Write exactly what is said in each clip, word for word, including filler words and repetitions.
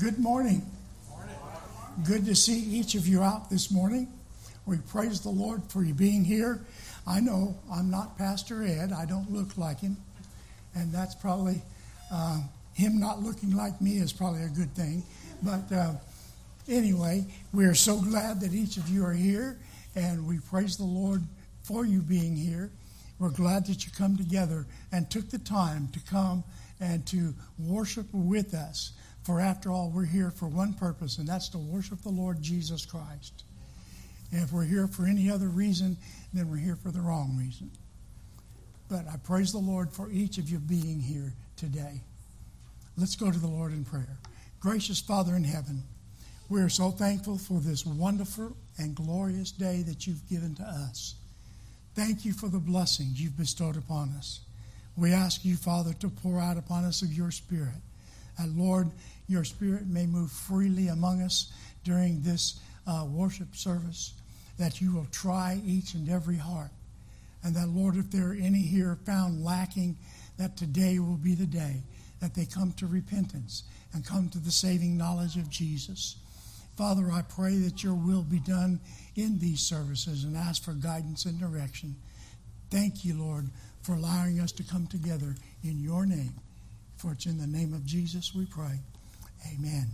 Good morning. Morning. Good to see each of you out this morning. We praise the Lord for you being here. I know I'm not Pastor Ed. I don't look like him. And that's probably, uh, him not looking like me is probably a good thing. But uh, anyway, we are so glad that each of you are here. And we praise the Lord for you being here. We're glad that you come together and took the time to come and to worship with us. For after all, we're here for one purpose, and that's to worship the Lord Jesus Christ. And if we're here for any other reason, then we're here for the wrong reason. But I praise the Lord for each of you being here today. Let's go to the Lord in prayer. Gracious Father in heaven, we are so thankful for this wonderful and glorious day that you've given to us. Thank you for the blessings you've bestowed upon us. We ask you, Father, to pour out upon us of your Spirit. And Lord, your Spirit may move freely among us during this uh, worship service, that you will try each and every heart. And that, Lord, if there are any here found lacking, that today will be the day that they come to repentance and come to the saving knowledge of Jesus. Father, I pray that your will be done in these services and ask for guidance and direction. Thank you, Lord, for allowing us to come together in your name. For it's in the name of Jesus we pray. Amen.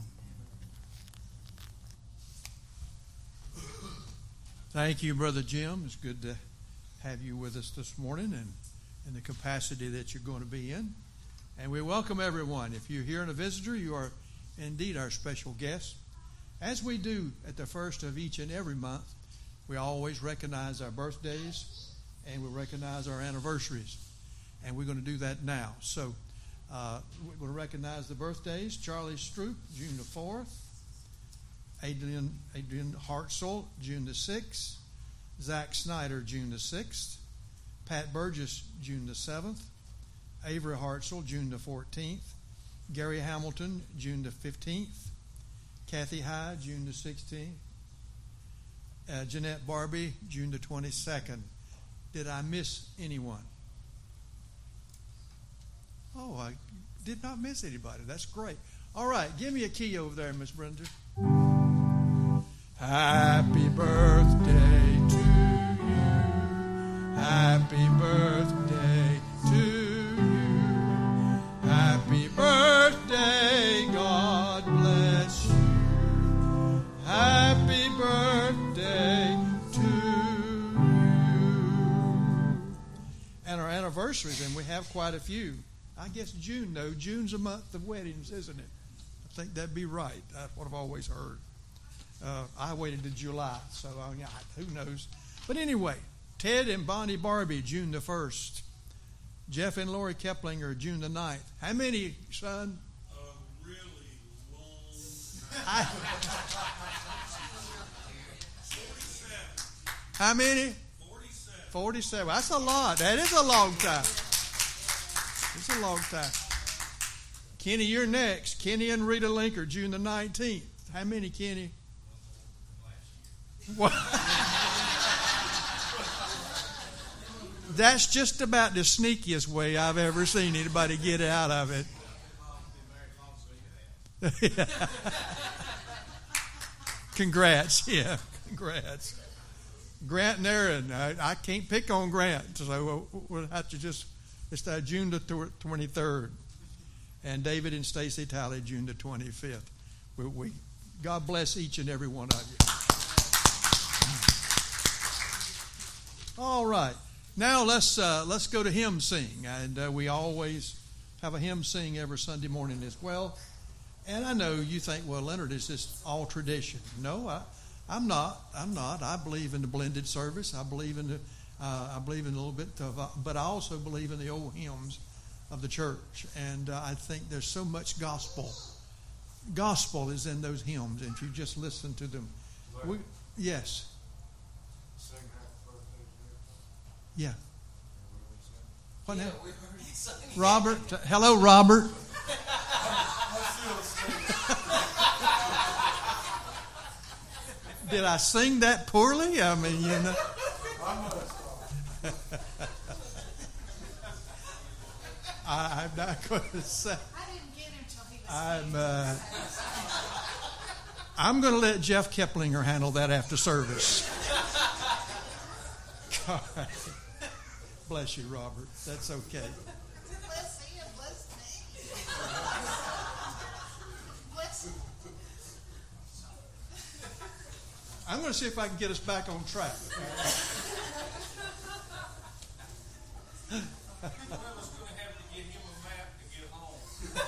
Thank you, Brother Jim. It's good to have you with us this morning and in the capacity that you're going to be in. And we welcome everyone. If you're here and a visitor, you are indeed our special guest. As we do at the first of each and every month, we always recognize our birthdays and we recognize our anniversaries. And we're going to do that now. So uh, we're going to recognize the birthdays. Charlie Stroop, June the fourth. Adrian, Adrian Hartzell, June the sixth. Zach Snyder, June the sixth. Pat Burgess, June the seventh. Avery Hartzell, June the fourteenth. Gary Hamilton, June the fifteenth. Kathy Hyde, June the sixteenth. Uh, Jeanette Barbie, June the twenty-second. Did I miss anyone? Oh, I did not miss anybody. That's great. All right, give me a key over there, Miss Brenda. Happy birthday to you. Happy birthday to you. Happy birthday, God bless you. Happy birthday to you. And our anniversaries, and we have quite a few. I guess June, though. June's a month of weddings, isn't it? I think that'd be right. That's what I've always heard. Uh, I waited to July, so uh, yeah, who knows. But anyway, Ted and Bonnie Barbie, June the first. Jeff and Lori Keplinger, June the ninth. How many, son? A really long I, How many? forty-seven. forty-seven. That's a lot. That is a long time. It's a long time. Kenny, you're next. Kenny and Rita Linker, June the nineteenth. How many, Kenny? What? That's just about the sneakiest way I've ever seen anybody get out of it. Congrats. Yeah, congrats. Grant and Aaron. I, I can't pick on Grant, so we'll, we'll have to just, it's uh, June the twenty-third. And David and Stacy Talley, June the twenty-fifth. We, we, God bless each and every one of you. All right. Now let's uh, let's go to hymn sing. And uh, we always have a hymn sing every Sunday morning as well. And I know you think, well, Leonard, is this all tradition? No, I, I'm not. I'm not. I believe in the blended service. I believe in the uh, I believe in a little bit of, uh, but I also believe in the old hymns of the church. And uh, I think there's so much gospel. Gospel is in those hymns, and if you just listen to them. We, yes. Yeah. What now? Robert. Hello, Robert. Did I sing that poorly? I mean, you know. I, I'm not going to say. I didn't get him till he I'm uh, I'm going to let Jeff Keplinger handle that after service. God. Bless you, Robert. That's okay. Bless him, bless me. Bless him. I'm going to see if I can get us back on track. Well, it's going to have to get him a map to get home.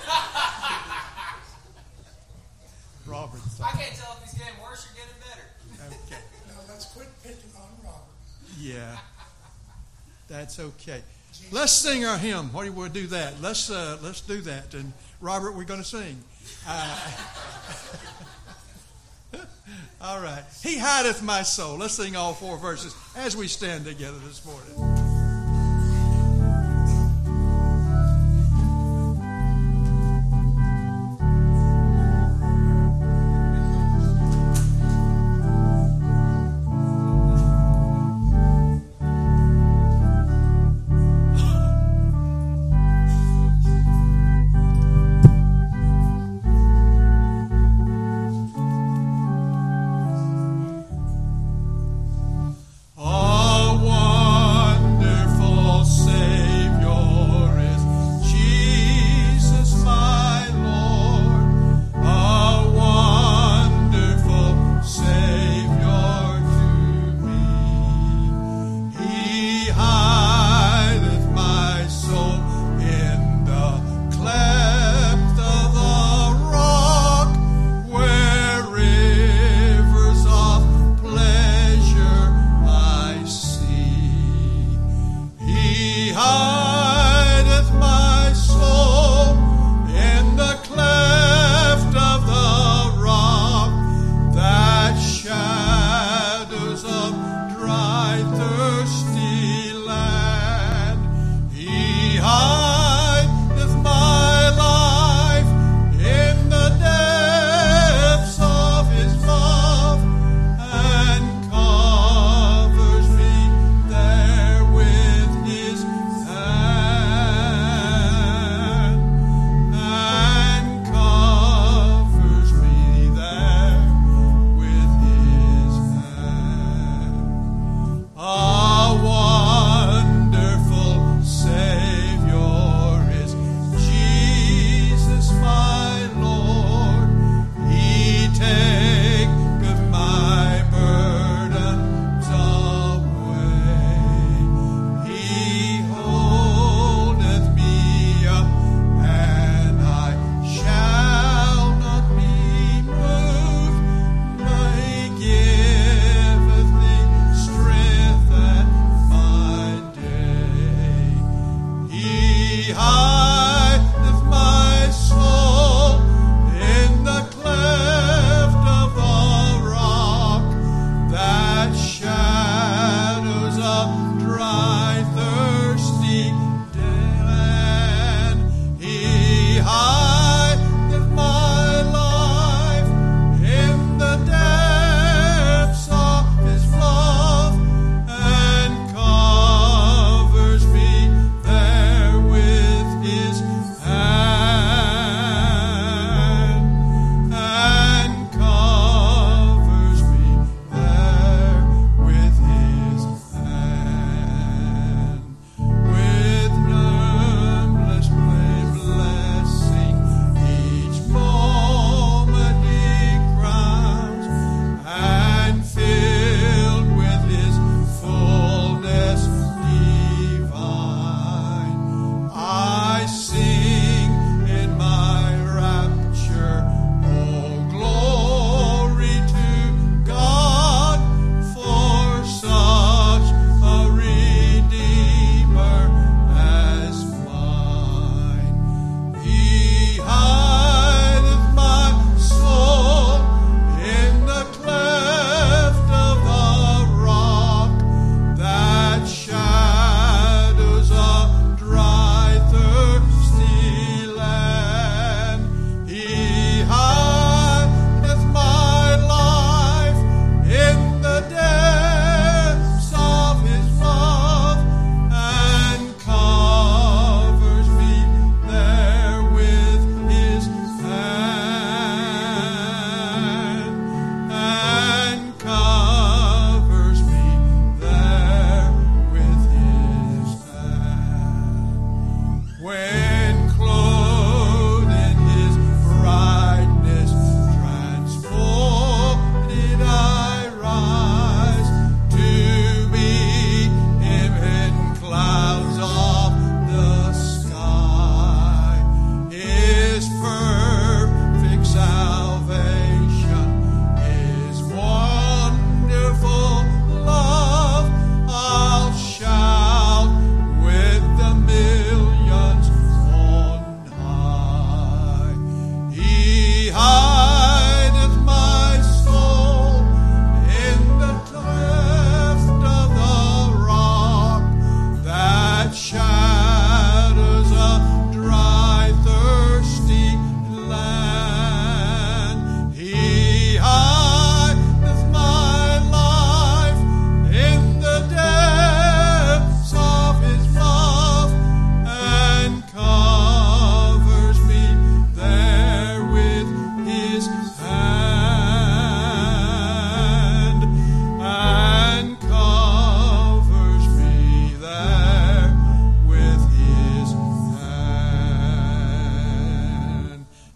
Robert. I can't tell if he's getting worse or getting better. Okay. Now let's quit picking on Robert. Yeah. That's okay. Let's sing our hymn. What do you want to do that? Let's uh, let's do that. And Robert, we're going to sing. Uh, all right. He hideth my soul. Let's sing all four verses as we stand together this morning. One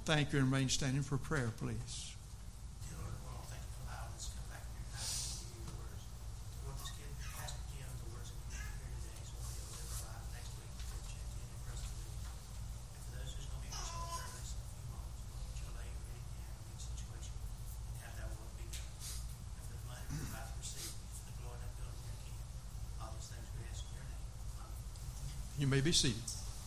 Thank you, and remain standing for prayer, please. Dear Lord, we want to thank you for allowing us to come back here tonight and give you your words. Lord, just give Pastor Jim the words that we need to hear today, so we'll be able to live our life next week to check in and for us to live. And for those who's going to be reaching the prayer list in a few moments, Lord, that you'll lay your hand in each situation and have that will be done. And for the money we're about to receive, for the glory that building your kingdom, all these things we ask in your name. Amen. You may be seated.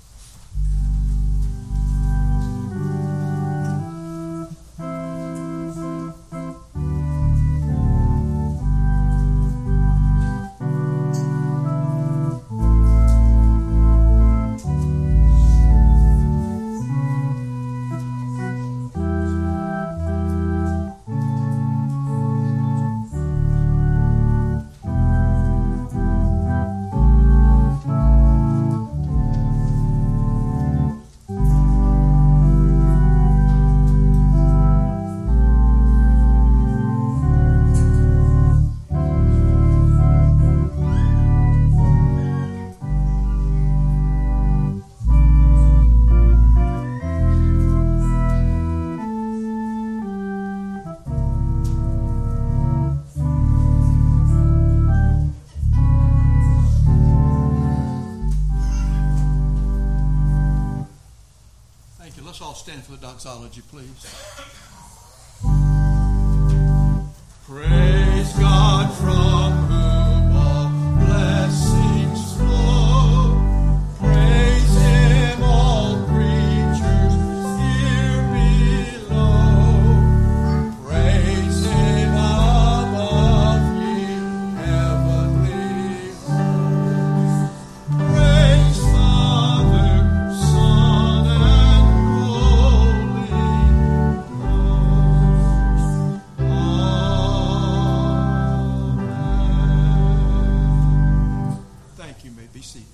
Let's all stand for the doxology, please. Praise God from whom all blessings flow. Praise Him, all creatures here below. Praise Him above ye heavenly hosts. Praise Father, Son, and Holy Ghost. Amen. Thank you. May be seated.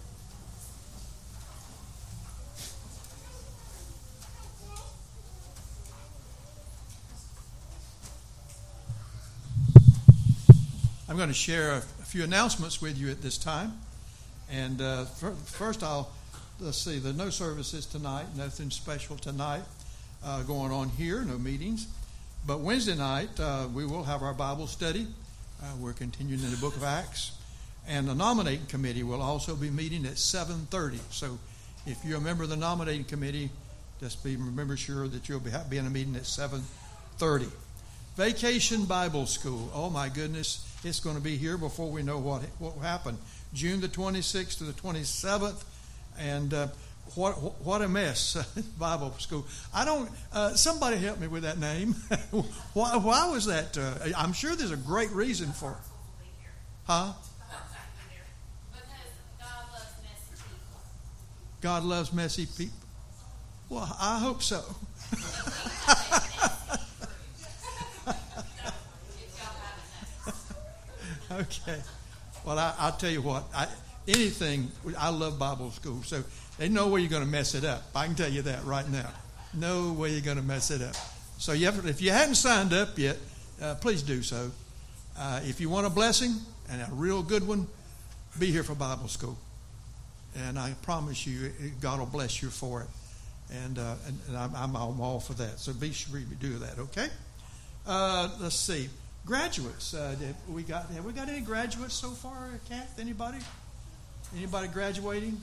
I'm going to share a, a few announcements with you at this time. And uh, fir- first, I'll let's see. There are no services tonight. Nothing special tonight uh, going on here. No meetings. But Wednesday night uh, we will have our Bible study. Uh, we're continuing in the Book of Acts, and the nominating committee will also be meeting at seven thirty. So, if you're a member of the nominating committee, just be remember sure that you'll be be in a meeting at seven thirty. Vacation Bible School. Oh my goodness, it's going to be here before we know what what will happen. June the twenty-sixth to the twenty-seventh, and uh, what what a mess! Bible School. I don't. Uh, somebody help me with that name. why, why was that? Uh, I'm sure there's a great reason for it. Huh? God loves messy people. Well, I hope so. Okay. Well, I, I'll tell you what. I, anything, I love Bible school, so there's no way you're going to mess it up. I can tell you that right now. No way you're going to mess it up. So you have, if you hadn't signed up yet, uh, please do so. Uh, if you want a blessing, and a real good one, be here for Bible school. And I promise you, God will bless you for it. And, uh, and, and I'm, I'm all for that. So be sure you do that, okay? Uh, let's see. Graduates. Uh, have we got have we got any graduates so far, Kath? Anybody? Anybody graduating?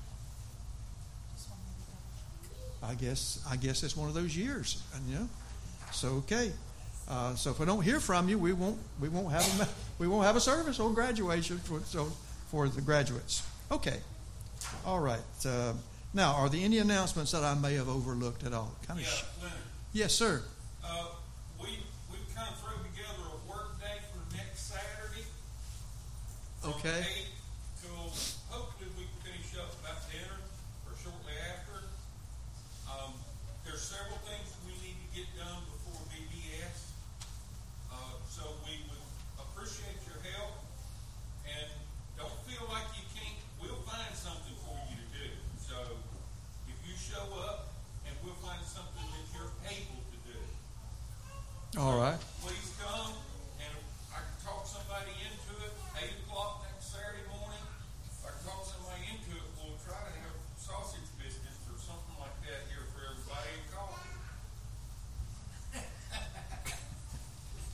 I guess I guess it's one of those years, you know. So okay. Uh, so if we don't hear from you, we won't we won't have a we won't have a service on graduation for so for the graduates. Okay. All right. Uh, now, are there any announcements that I may have overlooked at all? Kind of. Yeah, sh- Leonard. Yes, sir. Uh, we we kind of threw together a work day for next Saturday. From Okay. eight till hopefully we can finish up about dinner or shortly after. Um, there's several things we need to get done before V B S. Uh, so we would appreciate your help, and don't feel like you can't. We'll find something for you to do. So if you show up, and we'll find something that you're able to do. All right. Please come, and I can talk somebody into it. Eight o'clock next Saturday morning. If I can talk somebody into it, we'll try to have sausage biscuits or something like that here for everybody and coffee.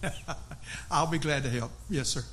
I'll be glad to help. Yes, sir.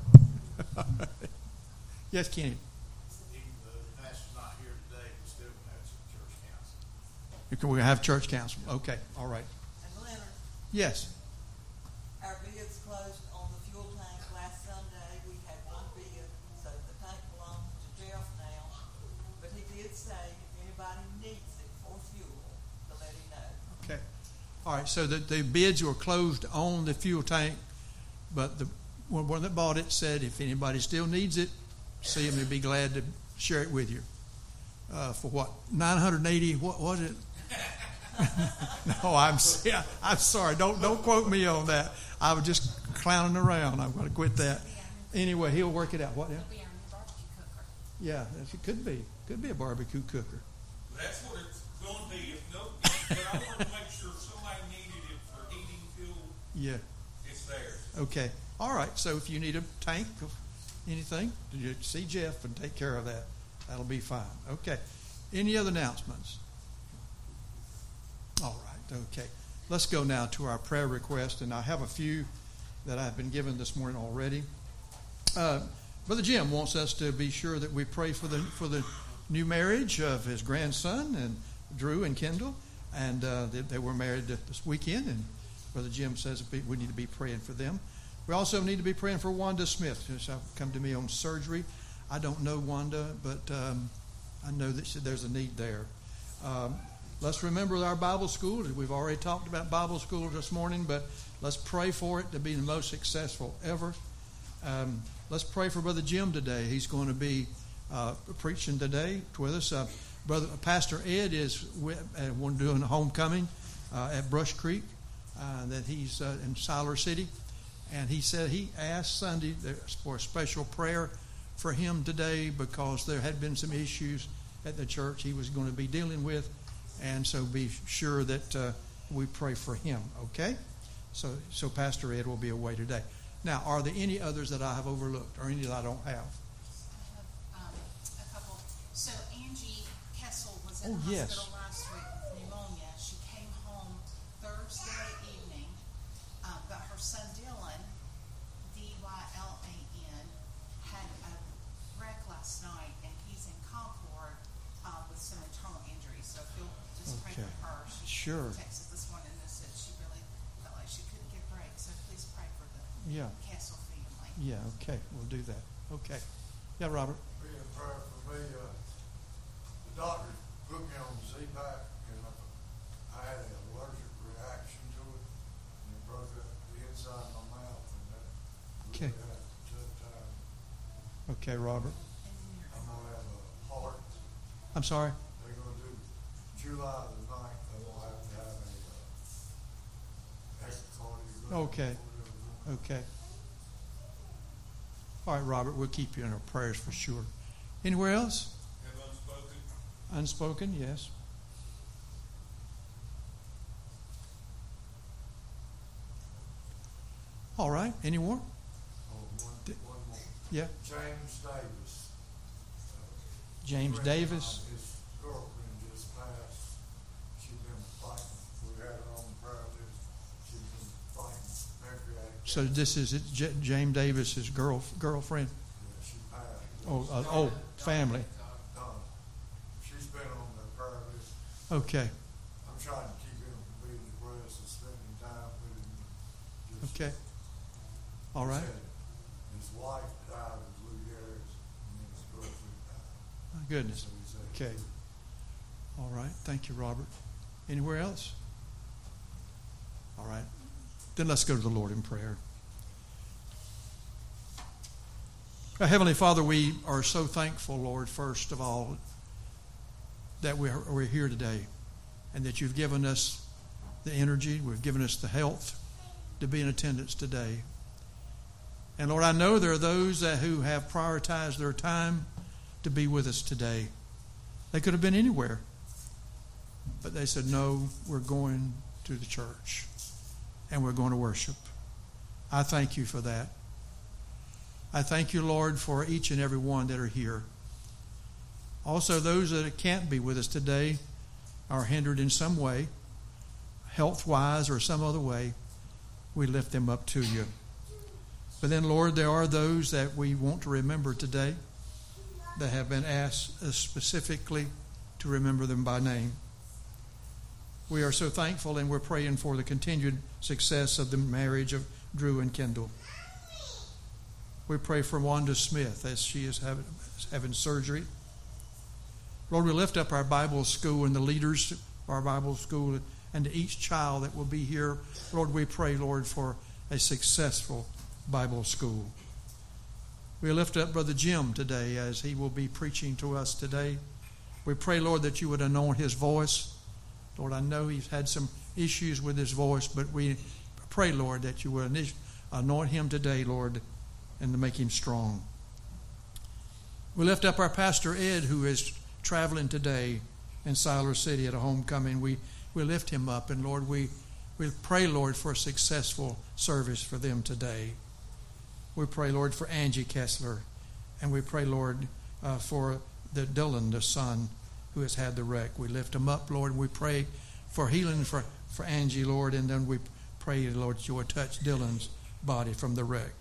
Yes, Kenny. Even though the pastor's not here today, we still have some church council. We're going to have church council. Okay, all right. And Leonard, Yes. our bids closed on the fuel tank last Sunday. We had one bid, so the tank belongs to Jeff now. But he did say if anybody needs it for fuel, to let him know. Okay. All right, so the, the bids were closed on the fuel tank, but the one one that bought it said if anybody still needs it, see him, he'd be glad to share it with you. Uh, for what, nine hundred eighty, what was it? No, I'm yeah, I'm sorry. Don't don't quote me on that. I was just clowning around. I'm going to quit that. Anyway, he'll work it out. What? Yeah, It'll be our new barbecue cooker. yeah, it could be. Could be a barbecue cooker. That's what it's going to be. If no, but I want to make sure if somebody needed it for heating fuel, Yeah. it's theirs. Okay. All right. So if you need a tank of anything, you see Jeff and take care of that. That'll be fine. Okay. Any other announcements? All right. Okay. Let's go now to our prayer request, and I have a few that I've been given this morning already. Uh, Brother Jim wants us to be sure that we pray for the for the new marriage of his grandson and Drew and Kendall, and uh, they, they were married this weekend. And Brother Jim says we need to be praying for them. We also need to be praying for Wanda Smith, who's come to me on surgery. I don't know Wanda, but um, I know that she, there's a need there. Um, let's remember our Bible school. We've already talked about Bible school this morning, but let's pray for it to be the most successful ever. Um, let's pray for Brother Jim today. He's going to be uh, preaching today with us. Uh, Brother Pastor Ed is with, uh, doing a homecoming uh, at Brush Creek. Uh, that he's uh, in Siler City, and he said he asked Sunday for a special prayer for him today because there had been some issues at the church he was going to be dealing with, and so be sure that uh, we pray for him. Okay, so so Pastor Ed will be away today. Now, are there any others that I have overlooked, or any that I don't have? I have um, a couple. So Angie Kessel was in Oh, the yes. hospital last week with pneumonia. She came home Thursday evening, uh, but her son Dylan, D Y L A N, had a wreck last night, and he's in Concord uh, with some internal injuries. So if you'll just pray Okay. for her. She Sure. texted this morning and said she really felt like she couldn't get breaks. So please pray for the Yeah, Kessel family. yeah. Okay, we'll do that. Okay, yeah, Robert. Be in prayer for me. Uh, the doctor put me on Z-Pack, and uh, I had an allergic reaction to it, and it broke up the inside of my mouth, and that Okay. really had a tough time. Okay, Robert. And then your I'm gonna have a heart. I'm sorry. They're gonna do July the ninth. I'm gonna have to have a uh, echocardiogram. Okay. Okay. All right, Robert, we'll keep you in our prayers for sure. Anywhere else? Have unspoken. Unspoken, yes. All right, any more? Oh, one, one more. Yeah. James Davis. Uh, James friend of Davis. mine, His girlfriend just passed. She'd been fighting. We had her on the prayer list. She'd been fighting pancreatic. So this is it, J- James Davis's girl girlfriend. Yeah, she passed. Oh, uh, oh, family. Donna. She's been on the prayer list. Okay, I'm trying to keep him from being depressed and spending time with him. Just okay. All right. said his wife died of Lou Gehrig's, and then his girlfriend died. My goodness. So he said, Okay. All right. Thank you, Robert. Anywhere else? All right. Then let's go to the Lord in prayer. Our Heavenly Father, we are so thankful, Lord, first of all, that we're, we're here today and that you've given us the energy, we've given us the health to be in attendance today. And Lord, I know there are those that, who have prioritized their time to be with us today. They could have been anywhere, but they said, no, we're going to the church and we're going to worship. I thank you for that. I thank you, Lord, for each and every one that are here. Also, those that can't be with us today are hindered in some way, health-wise or some other way. we lift them up to you. But then, Lord, there are those that we want to remember today that have been asked specifically to remember them by name. We are so thankful, and we're praying for the continued success of the marriage of Drew and Kendall. We pray for Wanda Smith as she is having, having surgery. Lord, we lift up our Bible school and the leaders of our Bible school and to each child that will be here. Lord, we pray, Lord, for a successful Bible school. We lift up Brother Jim today as he will be preaching to us today. We pray, Lord, that you would anoint his voice. Lord, I know he's had some issues with his voice, but we pray, Lord, that you would anoint him today, Lord, and to make him strong. We lift up our Pastor Ed, who is traveling today in Siler City at a homecoming. We, we lift him up, and Lord, we, we pray, Lord, for a successful service for them today. We pray, Lord, for Angie Kessler, and we pray, Lord, uh, for the Dylan, the son who has had the wreck. We lift him up, Lord, and we pray for healing for, for Angie, Lord, and then we pray, Lord, that you will touch Dylan's body from the wreck.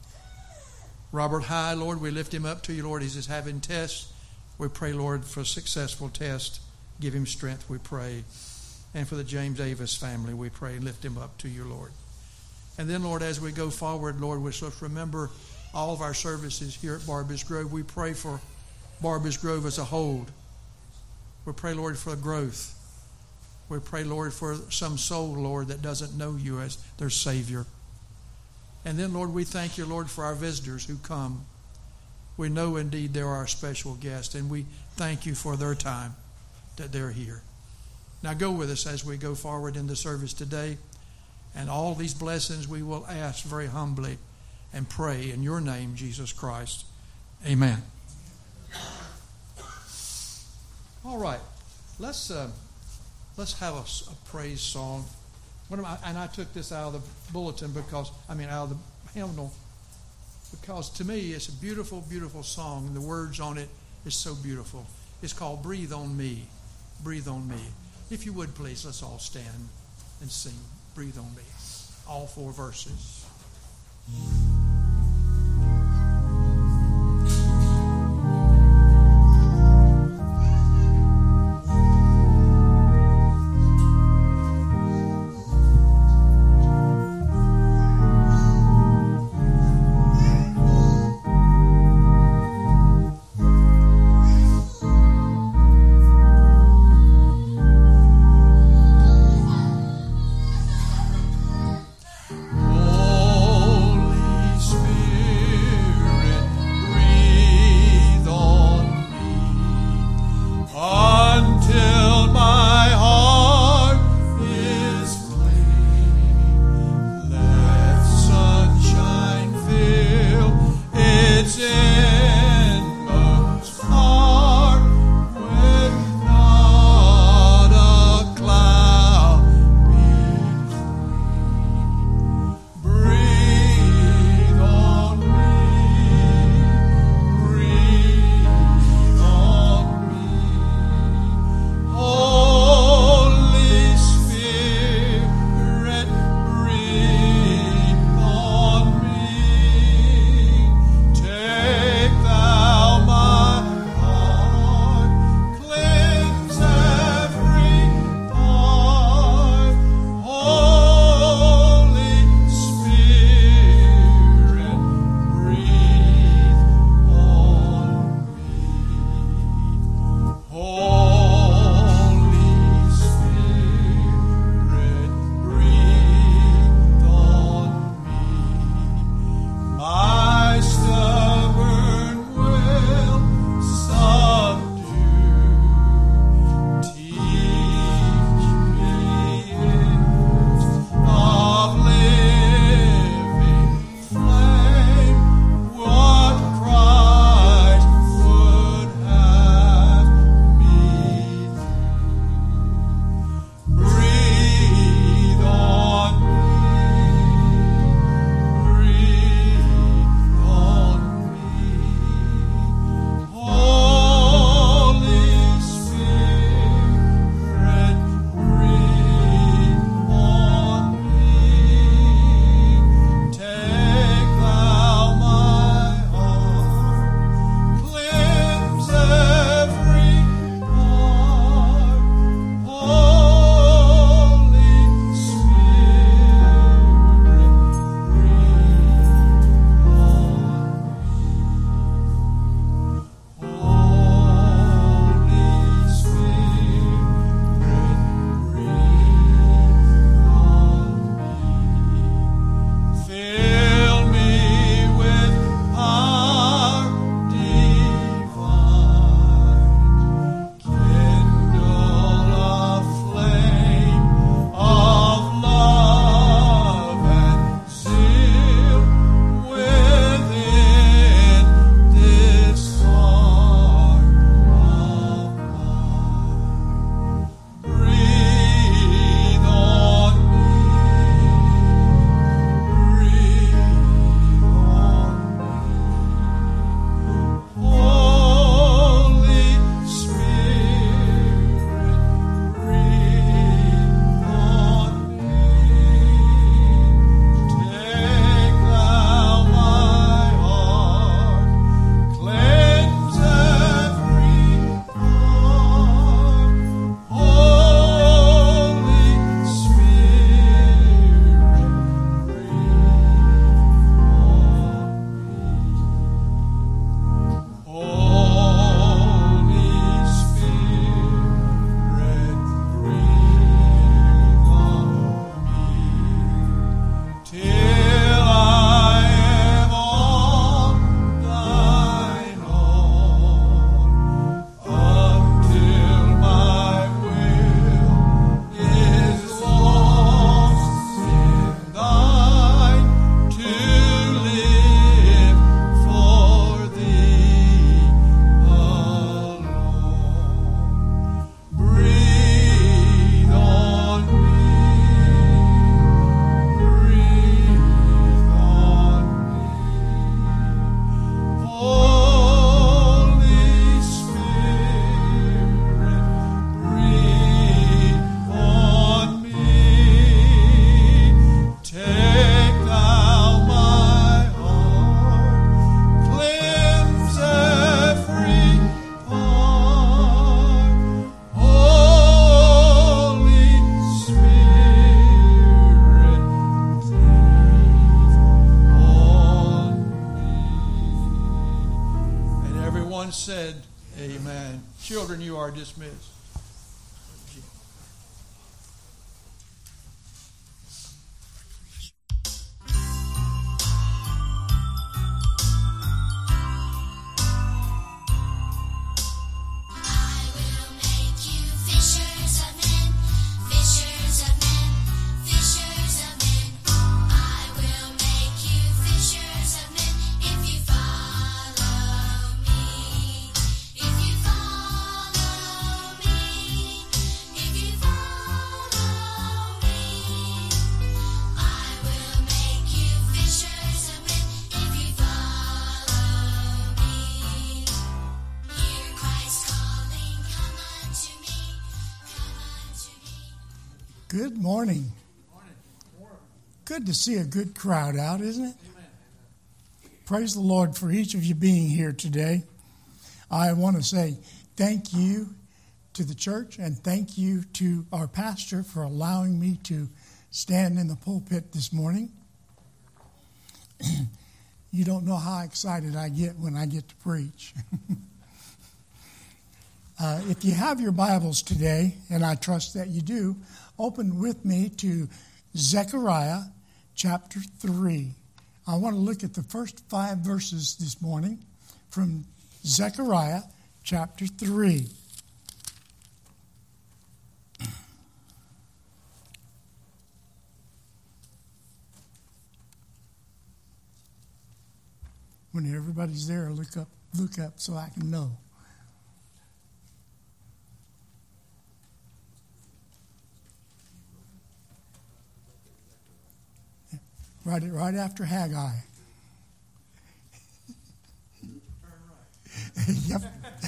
Robert High, Lord, we lift him up to you, Lord. He's just having tests. We pray, Lord, for a successful test. Give him strength, we pray. And for the James Davis family, we pray, lift him up to you, Lord. And then, Lord, as we go forward, Lord, we let's remember all of our services here at Barbers Grove. We pray for Barbers Grove as a whole. We pray, Lord, for growth. We pray, Lord, for some soul, Lord, that doesn't know you as their Savior. And then, Lord, we thank you, Lord, for our visitors who come. We know indeed they're our special guests, and we thank you for their time that they're here. Now go with us as we go forward in the service today. And all these blessings we will ask very humbly and pray in your name, Jesus Christ. Amen. All right. Let's uh, let's have a, a praise song. What am I, and I took this out of the bulletin because, I mean, out of the hymnal, because to me it's a beautiful, beautiful song, and the words on it is so beautiful. It's called Breathe on Me. Breathe on Me. If you would, please, let's all stand and sing Breathe on Me. All four verses. Holy said, amen. Children, you are dismissed. Good morning. Good to see a good crowd out, isn't it? Praise the Lord for each of you being here today. I want to say thank you to the church and thank you to our pastor for allowing me to stand in the pulpit this morning. You don't know how excited I get when I get to preach. uh, if you have your Bibles today, and I trust that you do, open with me to Zechariah chapter three. I want to look at the first five verses this morning from Zechariah chapter three. When everybody's there, look up, look up so I can know. Right, right after Haggai. Yep.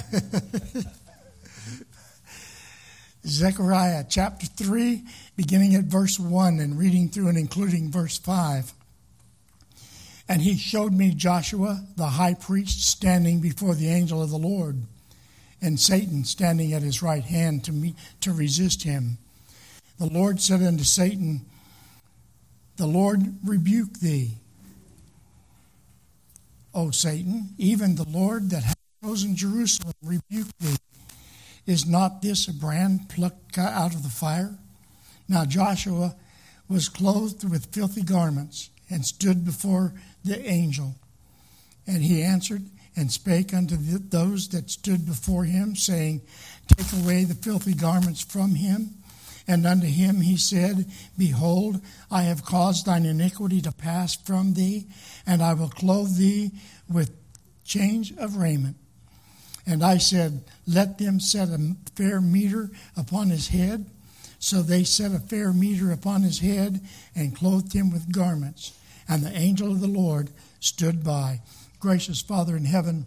Zechariah chapter three, beginning at verse one and reading through and including verse five. And he showed me Joshua, the high priest, standing before the angel of the Lord, and Satan standing at his right hand to meet, to resist him. The Lord said unto Satan, The Lord rebuke thee, O Satan, even the Lord that hath chosen Jerusalem rebuke thee. Is not this a brand plucked out of the fire? Now Joshua was clothed with filthy garments, and stood before the angel. And he answered and spake unto the, those that stood before him, saying, Take away the filthy garments from him. And unto him he said, Behold, I have caused thine iniquity to pass from thee, and I will clothe thee with change of raiment. And I said, Let them set a fair meter upon his head. So they set a fair meter upon his head, and clothed him with garments. And the angel of the Lord stood by. Gracious Father in heaven,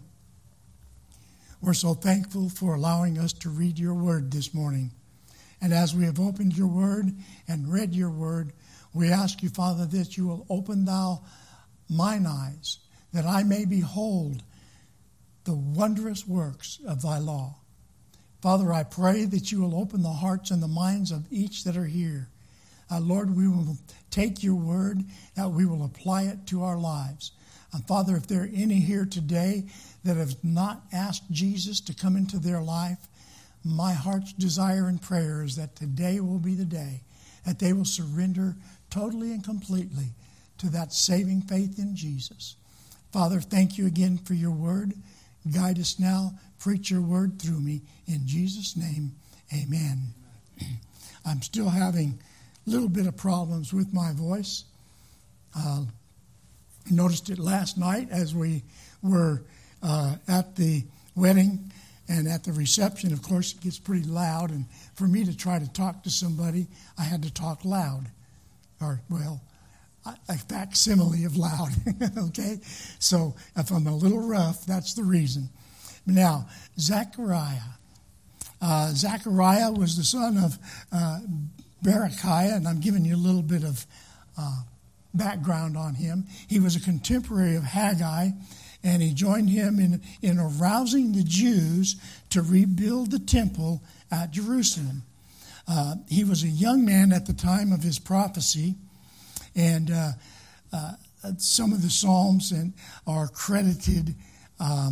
we're so thankful for allowing us to read your word this morning. And as we have opened your word and read your word, we ask you, Father, that you will open thou mine eyes, that I may behold the wondrous works of thy law. Father, I pray that you will open the hearts and the minds of each that are here. Uh, Lord, we will take your word, that we will apply it to our lives. And Father, if there are any here today that have not asked Jesus to come into their life, my heart's desire and prayer is that today will be the day that they will surrender totally and completely to that saving faith in Jesus. Father, thank you again for your word. Guide us now. Preach your word through me. In Jesus' name, amen. I'm still having a little bit of problems with my voice. Uh, noticed it last night as we were uh, at the wedding and at the reception. Of course, it gets pretty loud, and for me to try to talk to somebody, I had to talk loud. Or, well, a facsimile of loud, okay? So if I'm a little rough, that's the reason. Now, Zechariah. Uh, Zechariah was the son of uh, Berechiah, and I'm giving you a little bit of uh, background on him. He was a contemporary of Haggai, and he joined him in, in arousing the Jews to rebuild the temple at Jerusalem. Uh, he was a young man at the time of his prophecy, and uh, uh, some of the Psalms and are credited um,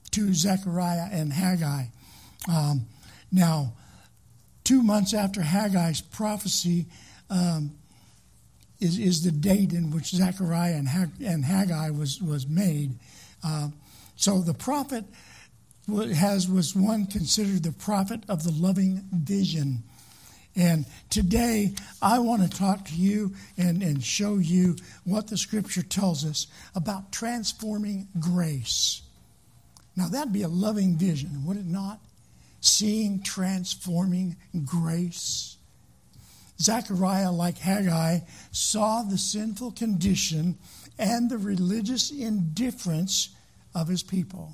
to Zechariah and Haggai. Um, now, two months after Haggai's prophecy um, is, is the date in which Zechariah and, Hag- and Haggai was, was made. Uh, so the prophet has was one considered the prophet of the loving vision. And today I want to talk to you and, and show you what the Scripture tells us about transforming grace. Now that'd be a loving vision, would it not? Seeing transforming grace. Zechariah, like Haggai, saw the sinful condition and the religious indifference of his people.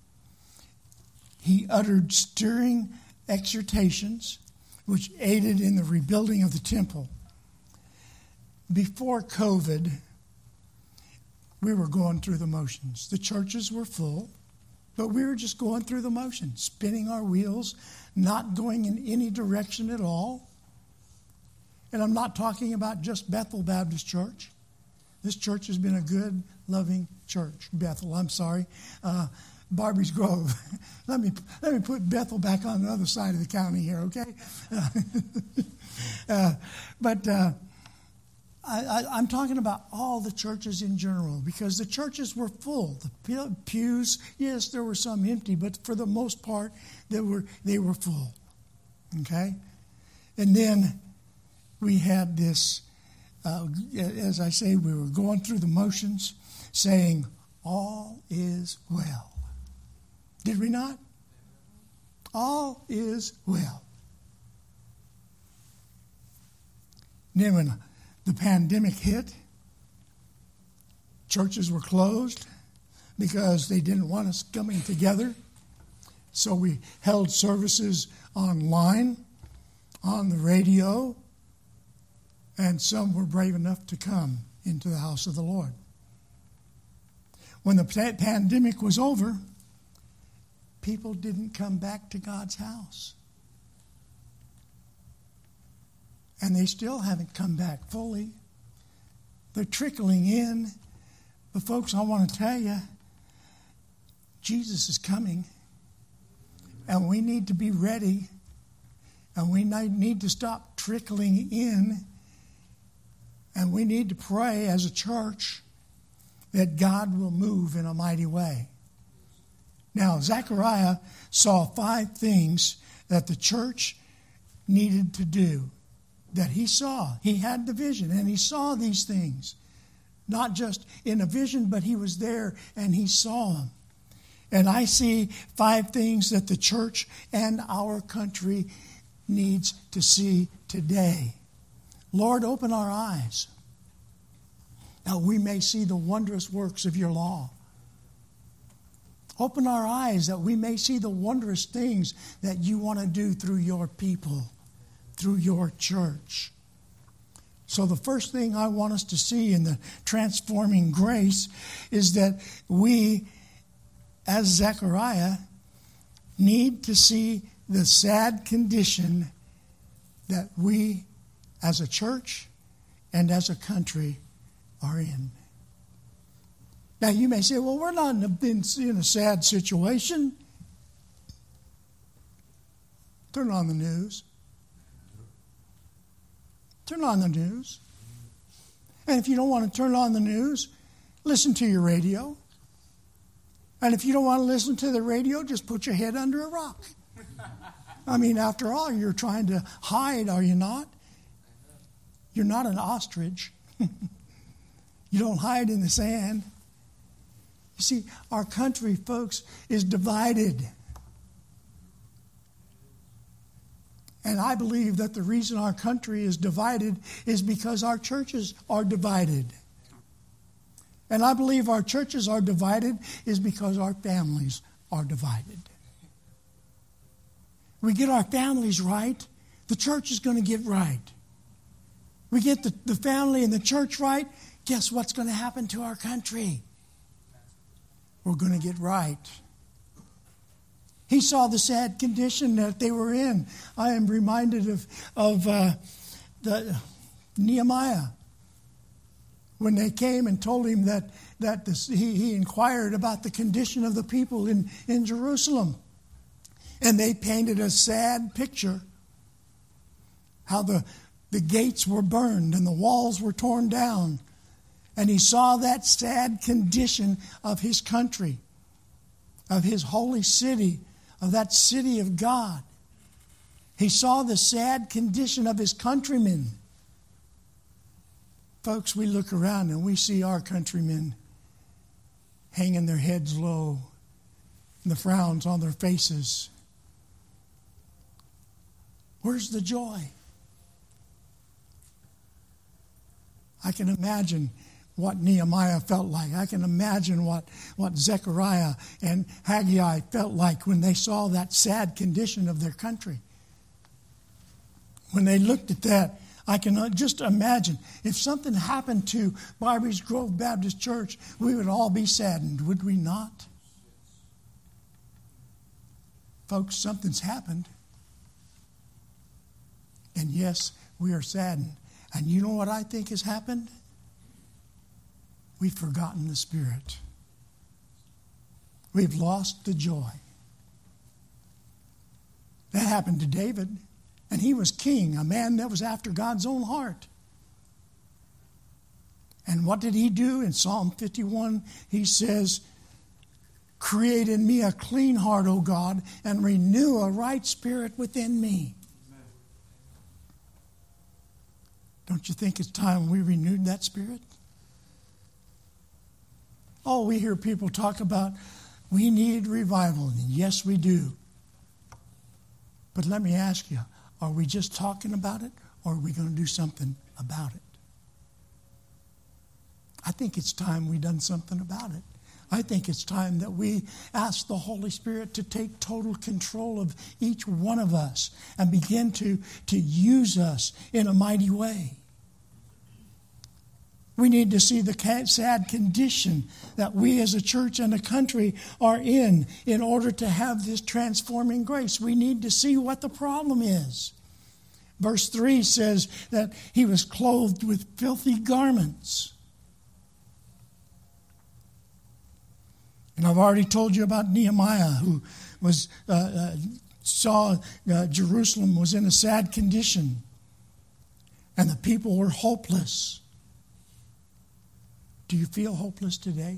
He uttered stirring exhortations which aided in the rebuilding of the temple. Before COVID, we were going through the motions. The churches were full, but we were just going through the motions, spinning our wheels, not going in any direction at all. And I'm not talking about just Bethel Baptist Church. This church has been a good, loving church. Bethel, I'm sorry. Uh, Barbie's Grove. let me let me put Bethel back on the other side of the county here, okay? Uh, uh, but uh, I, I, I'm talking about all the churches in general, because the churches were full. The pews, yes, there were some empty, but for the most part, they were they were full. Okay, and then we had this. Uh, as I say, we were going through the motions, saying, "All is well." Did we not? All is well. Then when the pandemic hit, churches were closed because they didn't want us coming together. So we held services online, on the radio, and some were brave enough to come into the house of the Lord. When the pandemic was over, people didn't come back to God's house. And they still haven't come back fully. They're trickling in. But folks, I want to tell you, Jesus is coming. And we need to be ready. And we need to stop trickling in. And we need to pray as a church that God will move in a mighty way. Now, Zechariah saw five things that the church needed to do, that he saw. He had the vision, and he saw these things. Not just in a vision, but he was there, and he saw them. And I see five things that the church and our country needs to see today. Lord, open our eyes, that we may see the wondrous works of your law. Open our eyes that we may see the wondrous things that you want to do through your people, through your church. So the first thing I want us to see in the transforming grace is that we, as Zechariah, need to see the sad condition that we, as a church and as a country, are in. Now, you may say, well, we're not in a, in a sad situation. Turn on the news. Turn on the news. And if you don't want to turn on the news, listen to your radio. And if you don't want to listen to the radio, just put your head under a rock. I mean, after all, you're trying to hide, are you not? You're not an ostrich. You don't hide in the sand. You see, our country, folks, is divided. And I believe that the reason our country is divided is because our churches are divided. And I believe our churches are divided is because our families are divided. We get our families right, the church is going to get right. We get the, the family and the church right, guess what's going to happen to our country? We're going to get right. He saw the sad condition that they were in. I am reminded of, of uh, the Nehemiah. when they came and told him that, that this, he, he inquired about the condition of the people in, in Jerusalem. And they painted a sad picture, how the, the gates were burned and the walls were torn down. And he saw that sad condition of his country, of his holy city, of that city of God. He saw the sad condition of his countrymen. Folks, we look around and we see our countrymen hanging their heads low and the frowns on their faces. Where's the joy? I can imagine what Nehemiah felt like. I can imagine what, what Zechariah and Haggai felt like when they saw that sad condition of their country. When they looked at that, I can just imagine if something happened to Barbers Grove Baptist Church, we would all be saddened, would we not? Folks, something's happened. And yes, we are saddened. And you know what I think has happened? We've forgotten the Spirit. We've lost the joy. That happened to David. And he was king, a man that was after God's own heart. And what did he do? In Psalm fifty-one, he says, "Create in me a clean heart, O God, and renew a right spirit within me." Amen. Don't you think it's time we renewed that spirit? Oh, we hear people talk about we need revival. And yes, we do. But let me ask you, are we just talking about it, or are we going to do something about it? I think it's time we done something about it. I think it's time that we ask the Holy Spirit to take total control of each one of us and begin to, to use us in a mighty way. We need to see the sad condition that we as a church and a country are in in order to have this transforming grace. We need to see what the problem is. Verse three says that he was clothed with filthy garments. And I've already told you about Nehemiah, who was uh, uh, saw uh, Jerusalem was in a sad condition. And the people were hopeless. Do you feel hopeless today?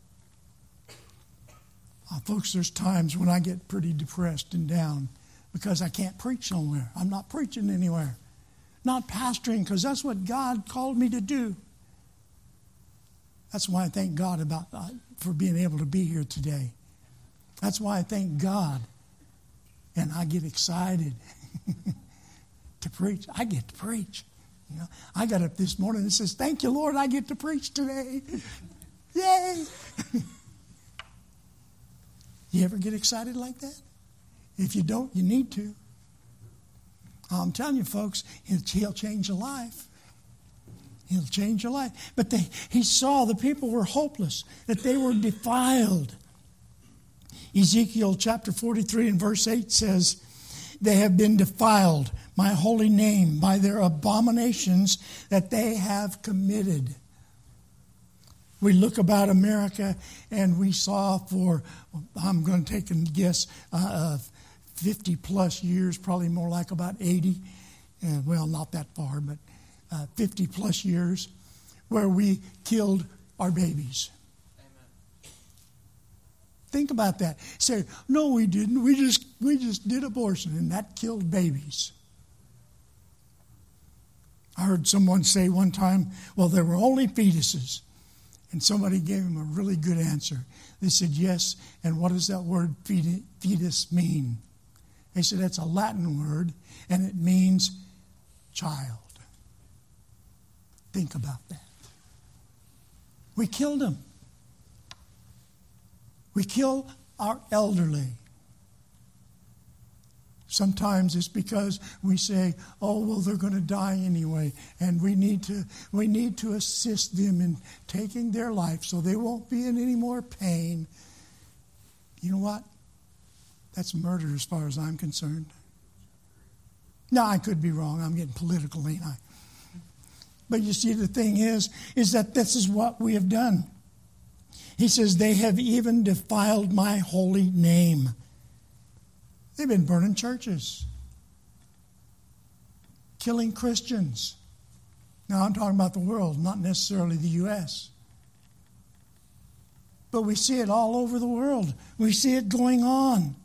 Uh, folks, there's times when I get pretty depressed and down because I can't preach somewhere. I'm not preaching anywhere. Not pastoring, because that's what God called me to do. That's why I thank God about uh, for being able to be here today. That's why I thank God. And I get excited to preach. I get to preach. You know, I got up this morning and says, "Thank you, Lord, I get to preach today." Yay! You ever get excited like that? If you don't, you need to. I'm telling you, folks, he'll change your life. He'll change your life. But they, he saw the people were hopeless, that they were defiled. Ezekiel chapter forty-three and verse eight says, "They have been defiled, my holy name, by their abominations that they have committed." We look about America and we saw for, I'm going to take a guess, uh, fifty plus years, probably more like about eighty. Uh, well, not that far, but uh, fifty plus years, where we killed our babies. Think about that. Say, "No, we didn't. We just we just did abortion, and that killed babies." I heard someone say one time, "Well, there were only fetuses." And somebody gave him a really good answer. They said, "Yes, and what does that word fetus mean?" They said, "That's a Latin word, and it means child." Think about that. We killed them. We kill our elderly. Sometimes it's because we say, "Oh, well, they're going to die anyway," and we need to we need to assist them in taking their life so they won't be in any more pain. You know what? That's murder as far as I'm concerned. Now, I could be wrong. I'm getting political, ain't I? But you see, the thing is, is that this is what we have done. He says, they have even defiled my holy name. They've been burning churches, killing Christians. Now, I'm talking about the world, not necessarily the U S But we see it all over the world. We see it going on.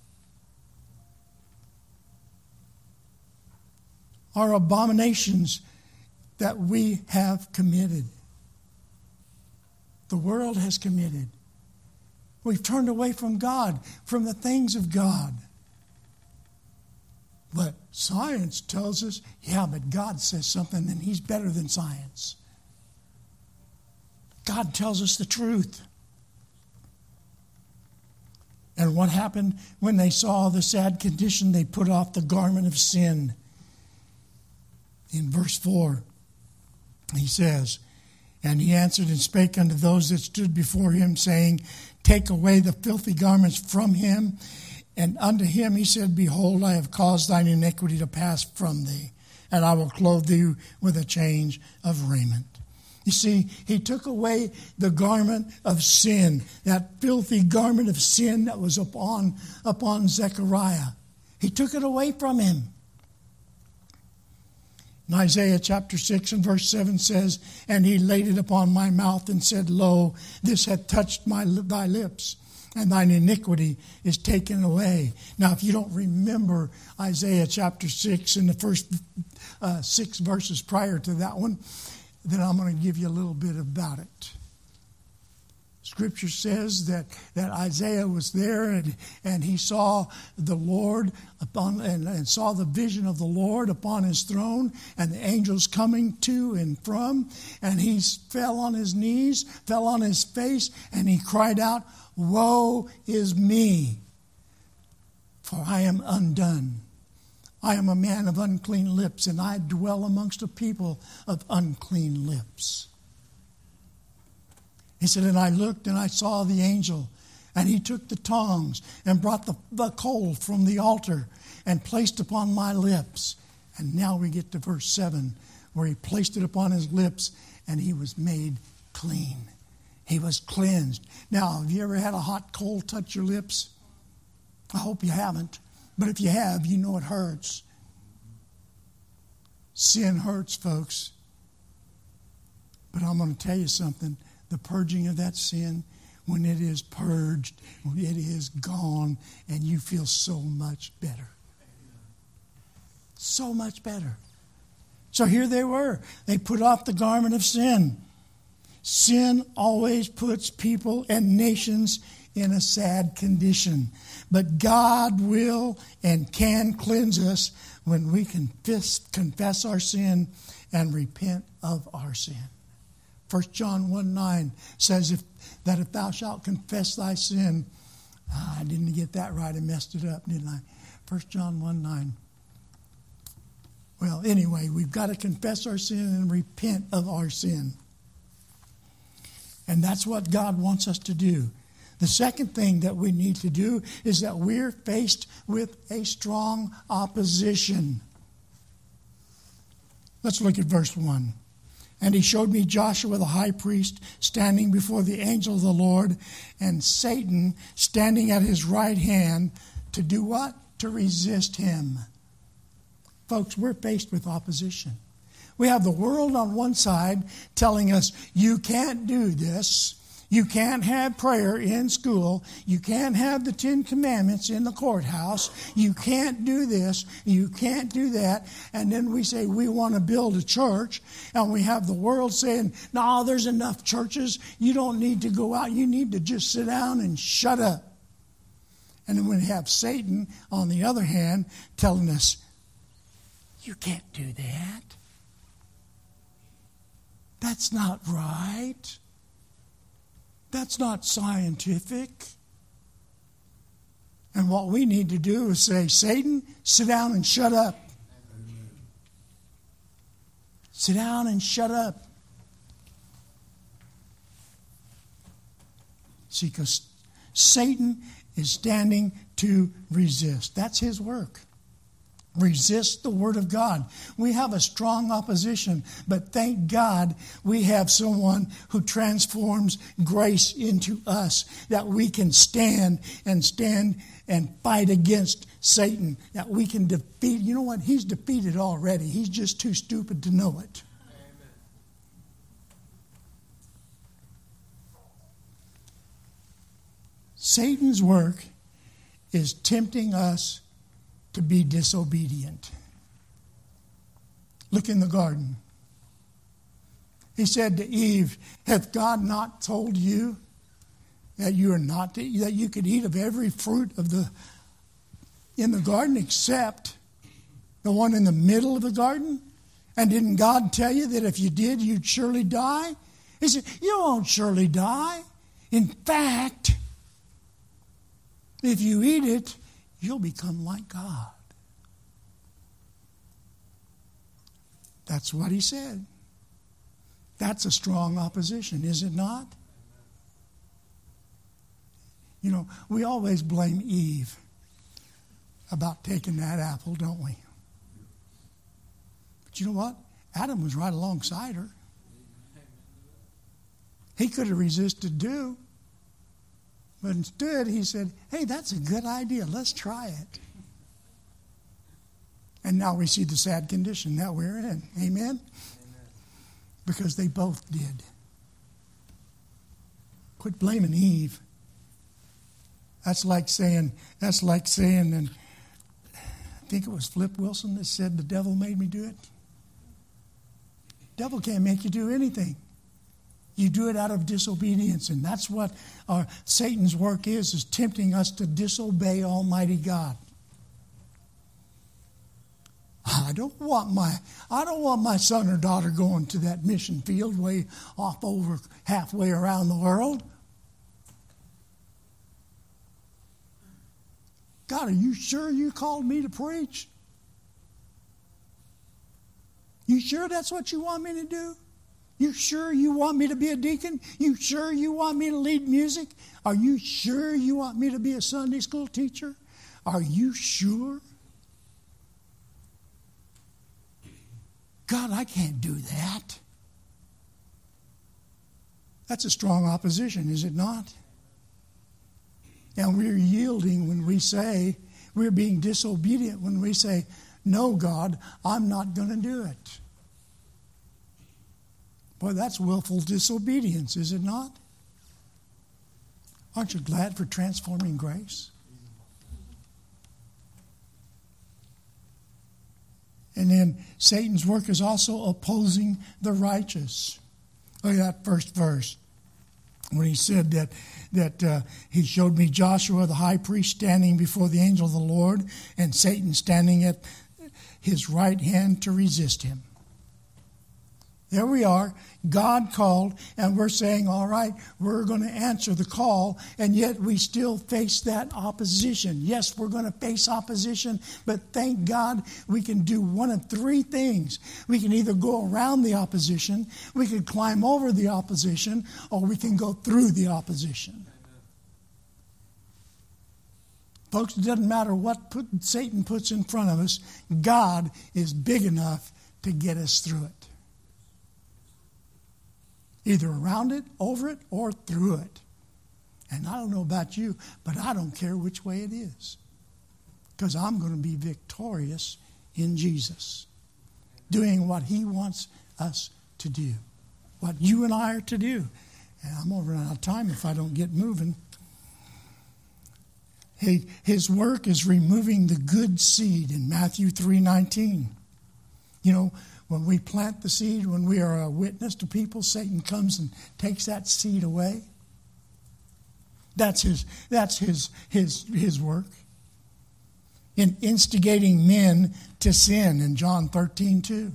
Are abominations that we have committed. The world has committed. We've turned away from God, from the things of God. But science tells us, yeah, but God says something and He's better than science. God tells us the truth. And what happened when they saw the sad condition? They put off the garment of sin. In verse four, he says, and he answered and spake unto those that stood before him, saying, take away the filthy garments from him. And unto him he said, behold, I have caused thine iniquity to pass from thee, and I will clothe thee with a change of raiment. You see, he took away the garment of sin, that filthy garment of sin that was upon, upon Zechariah. He took it away from him. In Isaiah chapter six and verse seven says, and he laid it upon my mouth and said, lo, this hath touched my thy lips, and thine iniquity is taken away. Now, if you don't remember Isaiah chapter six and the first uh, six verses prior to that one, then I'm going to give you a little bit about it. Scripture says that, that Isaiah was there and, and he saw the Lord upon and, and saw the vision of the Lord upon his throne and the angels coming to and from, and he fell on his knees, fell on his face, and he cried out, woe is me, for I am undone. I am a man of unclean lips, and I dwell amongst a people of unclean lips. He said, and I looked and I saw the angel, and he took the tongs and brought the, the coal from the altar and placed upon my lips. And now we get to verse seven, where he placed it upon his lips, and he was made clean. He was cleansed. Now, have you ever had a hot coal touch your lips? I hope you haven't. But if you have, you know it hurts. Sin hurts, folks. But I'm going to tell you something. The purging of that sin, when it is purged, when it is gone, and you feel so much better. So much better. So here they were. They put off the garment of sin. Sin always puts people and nations in a sad condition. But God will and can cleanse us when we confess, confess our sin and repent of our sin. First John one nine says if, that if thou shalt confess thy sin, ah, I didn't get that right, I messed it up, didn't I? First John one nine. Well, anyway, we've got to confess our sin and repent of our sin. And that's what God wants us to do. The second thing that we need to do is that we're faced with a strong opposition. Let's look at verse one. And he showed me Joshua the high priest standing before the angel of the Lord, and Satan standing at his right hand to do what? To resist him. Folks, we're faced with opposition. We have the world on one side telling us, you can't do this. You can't have prayer in school. You can't have the Ten Commandments in the courthouse. You can't do this. You can't do that. And then we say we want to build a church. And we have the world saying, no, there's enough churches. You don't need to go out. You need to just sit down and shut up. And then we have Satan, on the other hand, telling us, you can't do that. That's not right. That's not scientific. And what we need to do is say, Satan, sit down and shut up. Sit down and shut up. See, because Satan is standing to resist. That's his work. resist the Word of God. We have a strong opposition, but thank God we have someone who transforms grace into us, that we can stand and stand and fight against Satan, that we can defeat. You know what? He's defeated already. He's just too stupid to know it. Amen. Satan's work is tempting us to be disobedient. Look in the garden. He said to Eve, hath God not told you that you are not to, that you could eat of every fruit of the in the garden except the one in the middle of the garden? And didn't God tell you that if you did, you'd surely die? He said, you won't surely die. In fact, if you eat it, you'll become like God. That's what he said. That's a strong opposition, is it not? You know, we always blame Eve about taking that apple, don't we? But you know what? Adam was right alongside her. He could have resisted too. But instead, he said, hey, that's a good idea. Let's try it. And now we see the sad condition that we're in. Amen? Amen. Because they both did. Quit blaming Eve. That's like saying, that's like saying, and I think it was Flip Wilson that said, the devil made me do it. The devil can't make you do anything. You do it out of disobedience, and that's what our Satan's work is, is tempting us to disobey Almighty God. I don't want my I don't want my son or daughter going to that mission field way off over halfway around the world. God, are you sure you called me to preach? You sure that's what you want me to do? You sure you want me to be a deacon? You sure you want me to lead music? Are you sure you want me to be a Sunday school teacher? Are you sure? God, I can't do that. That's a strong opposition, is it not? And we're yielding when we say, we're being disobedient when we say, no, God, I'm not going to do it. Boy, that's willful disobedience, is it not? Aren't you glad for transforming grace? And then Satan's work is also opposing the righteous. Look at that first verse. When he said that, that uh, he showed me Joshua the high priest standing before the angel of the Lord, and Satan standing at his right hand to resist him. There we are. God called, and we're saying, all right, we're going to answer the call, and yet we still face that opposition. Yes, we're going to face opposition, but thank God we can do one of three things. We can either go around the opposition, we can climb over the opposition, or we can go through the opposition. Folks, it doesn't matter what put, Satan puts in front of us, God is big enough to get us through it. Either around it, over it, or through it. And I don't know about you, but I don't care which way it is. Because I'm going to be victorious in Jesus. Doing what he wants us to do. What you and I are to do. And I'm going to run out of time if I don't get moving. He, his work is removing the good seed in Matthew three nineteen. You know, when we plant the seed, when we are a witness to people, Satan comes and takes that seed away. That's his, that's his, his, his work. In instigating men to sin in John thirteen two.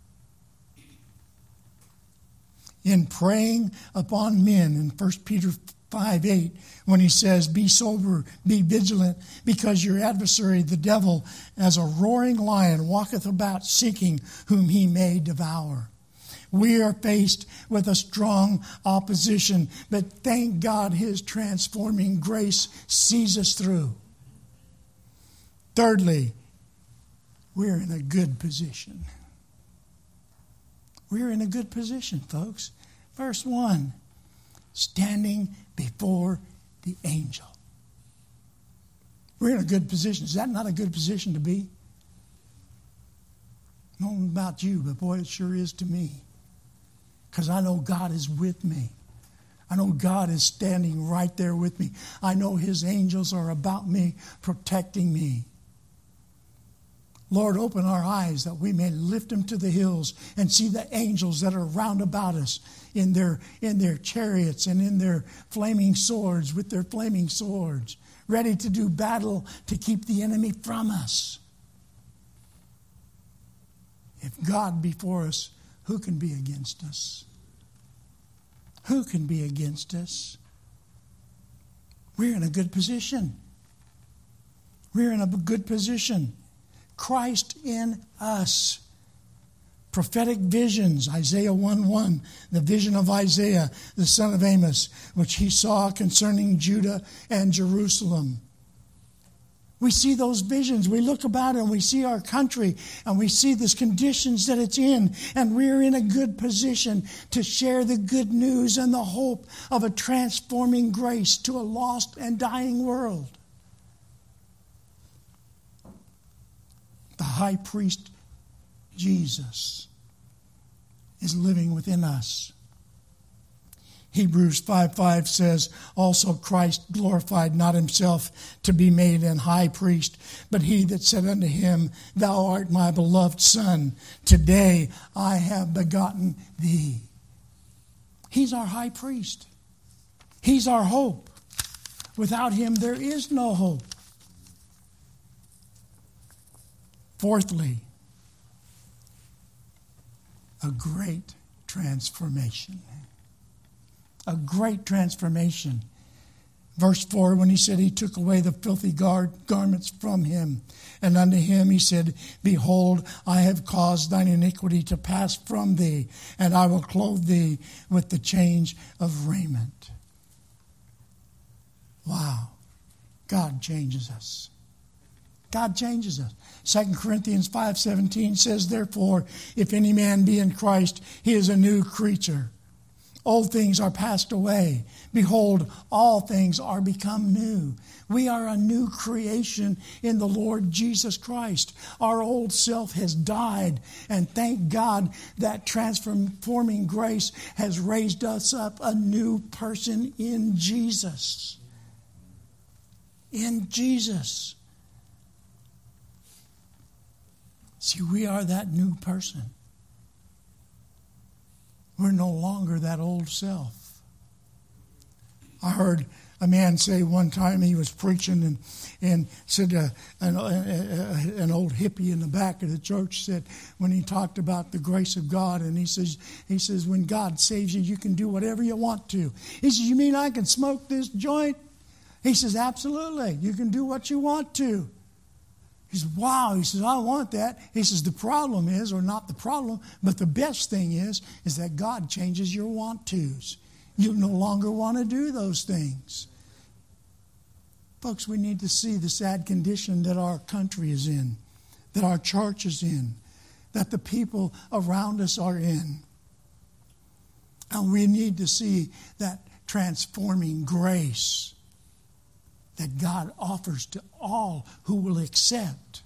In preying upon men in First Peter five eight, when he says, be sober, be vigilant, because your adversary, the devil, as a roaring lion, walketh about seeking whom he may devour. We are faced with a strong opposition, but thank God his transforming grace sees us through. Thirdly, we're in a good position. We're in a good position, folks. Verse one, standing before the angel. We're in a good position. Is that not a good position to be? I don't know about you, but boy, it sure is to me. Because I know God is with me. I know God is standing right there with me. I know His angels are about me, protecting me. Lord, open our eyes that we may lift them to the hills and see the angels that are round about us in their, in their chariots and in their flaming swords, with their flaming swords, ready to do battle to keep the enemy from us. If God be for us, who can be against us? Who can be against us? We're in a good position. We're in a good position. Christ in us. Prophetic visions, Isaiah one one, the vision of Isaiah, the son of Amos, which he saw concerning Judah and Jerusalem. We see those visions. We look about and we see our country and we see the conditions that it's in. And we're in a good position to share the good news and the hope of a transforming grace to a lost and dying world. The high priest, Jesus, is living within us. Hebrews five five says, also Christ glorified not himself to be made an high priest, but he that said unto him, Thou art my beloved Son, today I have begotten thee. He's our high priest. He's our hope. Without him there is no hope. Fourthly, a great transformation. A great transformation. Verse four, when he said he took away the filthy gar- garments from him, and unto him he said, Behold, I have caused thine iniquity to pass from thee, and I will clothe thee with the change of raiment. Wow. God changes us. God changes us. Second Corinthians five seventeen says, Therefore, if any man be in Christ, he is a new creature. Old things are passed away. Behold, all things are become new. We are a new creation in the Lord Jesus Christ. Our old self has died, and thank God that transforming grace has raised us up a new person in Jesus. In Jesus. See, we are that new person. We're no longer that old self. I heard a man say one time, he was preaching and, and said, uh, an, uh, an old hippie in the back of the church said, when he talked about the grace of God, and he says, he says, when God saves you, you can do whatever you want to. He says, you mean I can smoke this joint? He says, absolutely. You can do what you want to. He says, wow. He says, I want that. He says, the problem is, or not the problem, but the best thing is, is that God changes your want-tos. You no longer want to do those things. Folks, we need to see the sad condition that our country is in, that our church is in, that the people around us are in. And we need to see that transforming grace that God offers to all who will accept.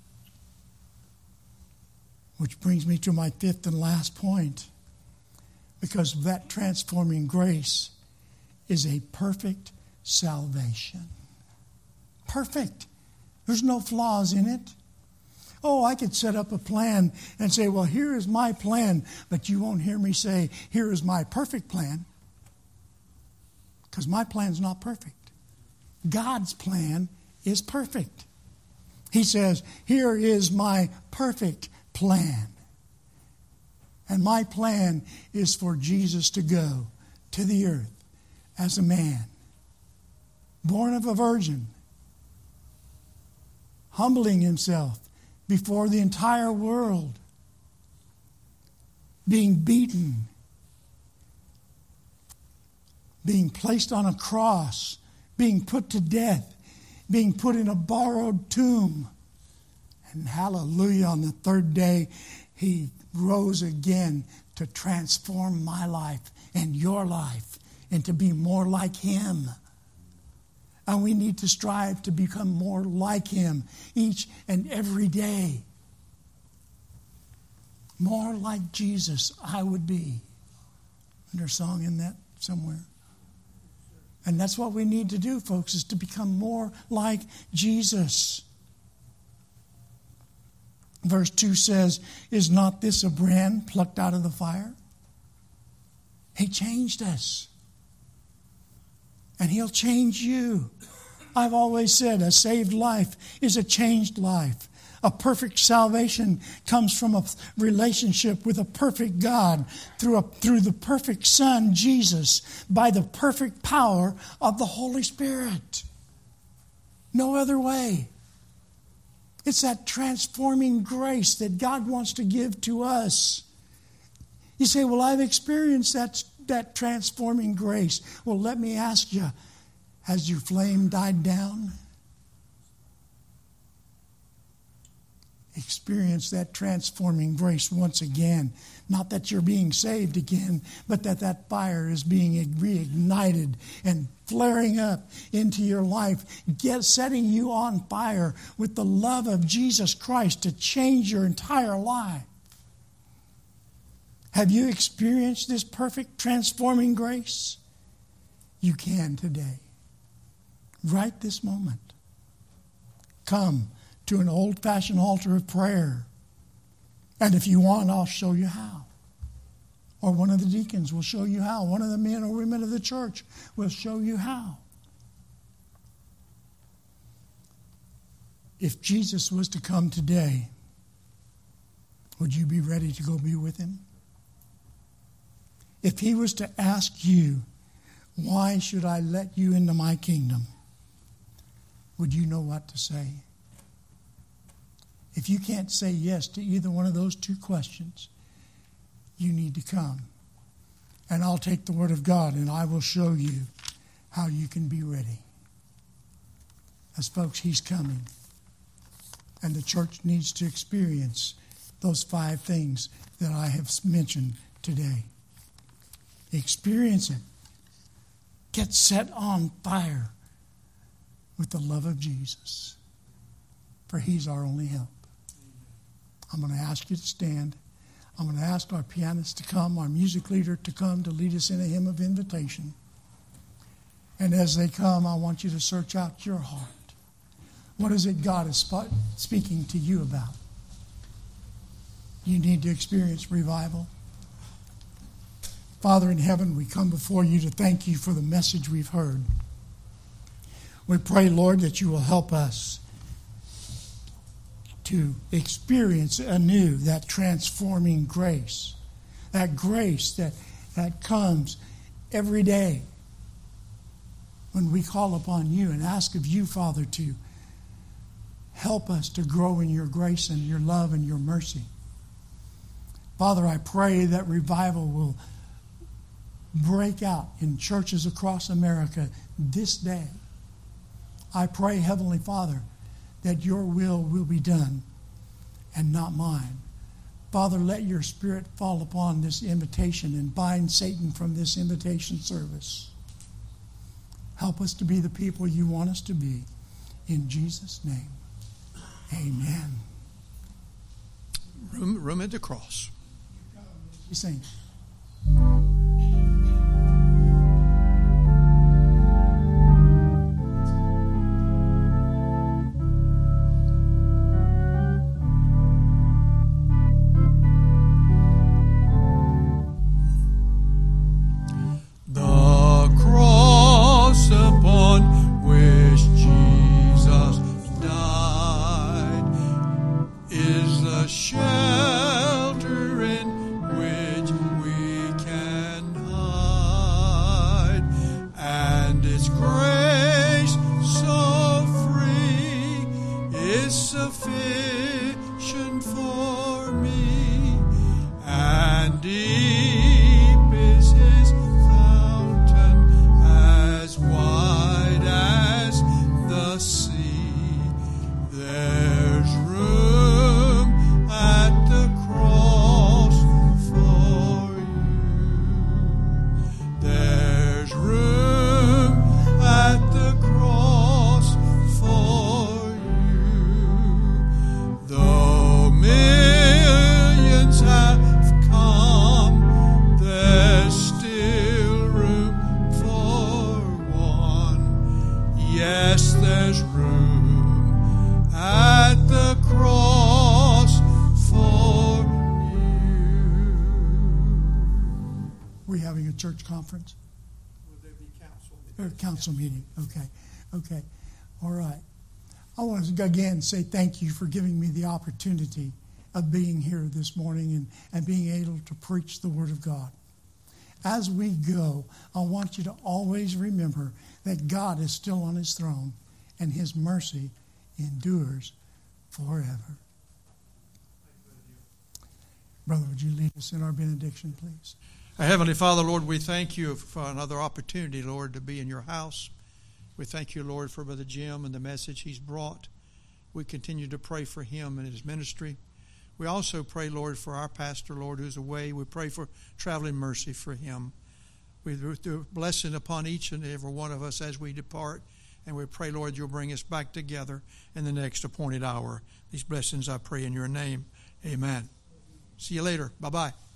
Which brings me to my fifth and last point. Because that transforming grace is a perfect salvation. Perfect. There's no flaws in it. Oh, I could set up a plan and say, well, here is my plan. But you won't hear me say, here is my perfect plan. Because my plan's not perfect. God's plan is perfect. He says, here is my perfect plan. And my plan is for Jesus to go to the earth as a man, born of a virgin, humbling himself before the entire world, being beaten, being placed on a cross, being put to death, being put in a borrowed tomb, And hallelujah, on the third day, he rose again to transform my life and your life and to be more like him. And we need to strive to become more like him each and every day. More like Jesus I would be. And there's a song in that somewhere. And that's what we need to do, folks, is to become more like Jesus. Verse two says, is not this a brand plucked out of the fire? He changed us. And he'll change you. I've always said a saved life is a changed life. A perfect salvation comes from a relationship with a perfect God through, a, through the perfect Son, Jesus, by the perfect power of the Holy Spirit. No other way. It's that transforming grace that God wants to give to us. You say, well, I've experienced that, that transforming grace. Well, let me ask you, has your flame died down? Experience that transforming grace once again. Not that you're being saved again, but that that fire is being reignited and flaring up into your life, get, setting you on fire with the love of Jesus Christ to change your entire life. Have you experienced this perfect transforming grace? You can today. Right this moment. Come to an old-fashioned altar of prayer. And if you want, I'll show you how. Or one of the deacons will show you how. One of the men or women of the church will show you how. If Jesus was to come today, would you be ready to go be with him? If he was to ask you, why should I let you into my kingdom? Would you know what to say? If you can't say yes to either one of those two questions, you need to come. And I'll take the word of God and I will show you how you can be ready. As folks, he's coming. And the church needs to experience those five things that I have mentioned today. Experience it. Get set on fire with the love of Jesus. For he's our only help. I'm going to ask you to stand. I'm going to ask our pianist to come, our music leader to come to lead us in a hymn of invitation. And as they come, I want you to search out your heart. What is it God is speaking to you about? You need to experience revival. Father in heaven, we come before you to thank you for the message we've heard. We pray, Lord, that you will help us to experience anew that transforming grace. That grace that, that comes every day when we call upon you and ask of you, Father, to help us to grow in your grace and your love and your mercy. Father, I pray that revival will break out in churches across America this day. I pray, Heavenly Father, that your will will be done and not mine. Father, let your Spirit fall upon this invitation and bind Satan from this invitation service. Help us to be the people you want us to be. In Jesus' name, amen. Room, room at the cross. You sing. Shelter in which we We having a church conference? Will there be council? Or council meeting, okay, okay, all right. I want to again say thank you for giving me the opportunity of being here this morning and, and being able to preach the Word of God. As we go, I want you to always remember that God is still on His throne and His mercy endures forever. Brother, would you lead us in our benediction, please? Our Heavenly Father, Lord, we thank you for another opportunity, Lord, to be in your house. We thank you, Lord, for Brother Jim and the message he's brought. We continue to pray for him and his ministry. We also pray, Lord, for our pastor, Lord, who's away. We pray for traveling mercy for him. We do a blessing upon each and every one of us as we depart. And we pray, Lord, you'll bring us back together in the next appointed hour. These blessings I pray in your name. Amen. See you later. Bye-bye.